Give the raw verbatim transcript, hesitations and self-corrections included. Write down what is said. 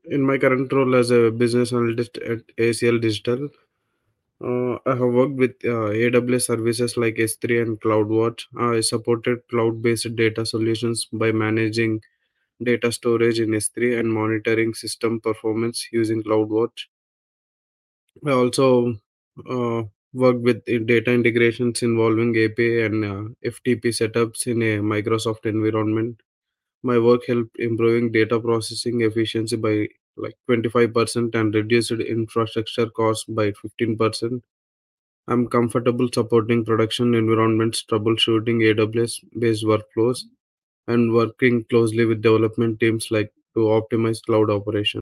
In my current role as a business analyst at A C L Digital, uh, I have worked with uh, A W S services like S three and CloudWatch. I supported cloud-based data solutions by managing data storage in S three and monitoring system performance using CloudWatch. I also uh, worked with the data integrations involving A P I and uh, F T P setups in a Microsoft environment. My work helped improving data processing efficiency by like twenty-five percent and reduced infrastructure costs by fifteen percent. I'm comfortable supporting production environments, troubleshooting A W S based workflows, and working closely with development teams like to optimize cloud operations.